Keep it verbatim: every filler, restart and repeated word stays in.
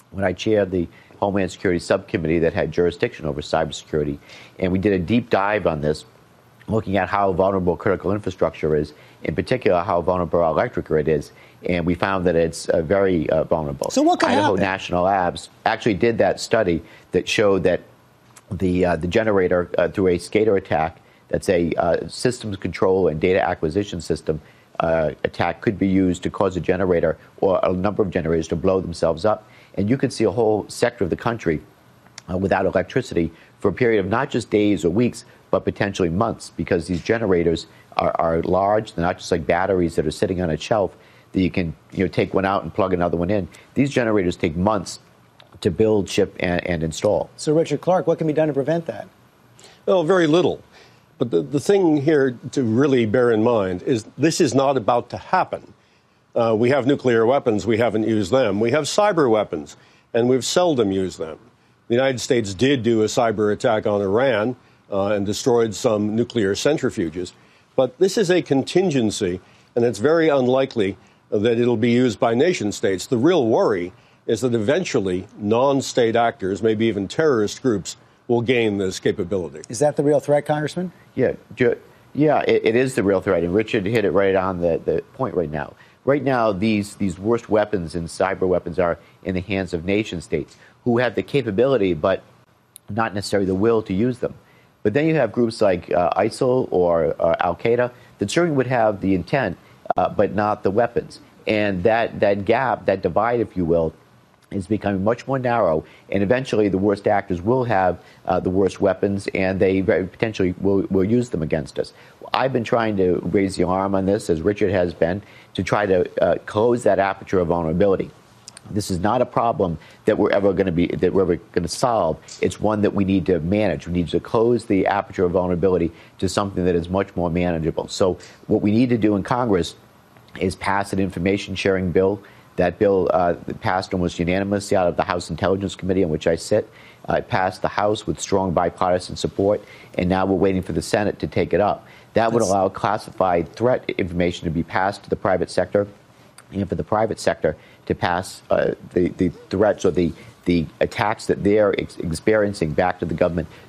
when I chaired the Homeland Security Subcommittee that had jurisdiction over cybersecurity. And we did a deep dive on this, looking at how vulnerable critical infrastructure is, in particular how vulnerable our electric grid is. And we found that it's uh, very uh, vulnerable. So what could Idaho happen? National Labs actually did that study that showed that the, uh, the generator, uh, through a SCADA attack, that's a uh, systems control and data acquisition system uh, attack, could be used to cause a generator or a number of generators to blow themselves up. And you could see a whole sector of the country uh, without electricity for a period of not just days or weeks, but potentially months, because these generators are, are large. They're not just like batteries that are sitting on a shelf that you can you know, take one out and plug another one in. These generators take months to build, ship, and, and install. So, Richard Clark, what can be done to prevent that? Well, very little. But the, the thing here to really bear in mind is this is not about to happen. Uh, we have nuclear weapons. We haven't used them. We have cyber weapons, and we've seldom used them. The United States did do a cyber attack on Iran uh, and destroyed some nuclear centrifuges. But this is a contingency, and it's very unlikely that it'll be used by nation states. The real worry is that eventually non-state actors, maybe even terrorist groups, will gain this capability. Is that the real threat, Congressman? Yeah, yeah, it, it is the real threat, and Richard hit it right on the, the point right now. Right now, these, these worst weapons and cyber weapons are in the hands of nation states who have the capability but not necessarily the will to use them. But then you have groups like uh, ISIL or uh, Al-Qaeda that certainly would have the intent uh, but not the weapons. And that, that gap, that divide, if you will, is becoming much more narrow, and eventually the worst actors will have uh, the worst weapons, and they very potentially will, will use them against us. I've been trying to raise the alarm on this, as Richard has been, to try to uh, close that aperture of vulnerability. This is not a problem that we're ever going to be that we're ever going to solve. It's one that we need to manage. We need to close the aperture of vulnerability to something that is much more manageable. So what we need to do in Congress is pass an information sharing bill. That bill uh, passed almost unanimously out of the House Intelligence Committee, on which I sit. Uh, it passed the House with strong bipartisan support, and now we're waiting for the Senate to take it up. That would allow classified threat information to be passed to the private sector, and for the private sector to pass uh, the, the threats or the, the attacks that they're ex- experiencing back to the government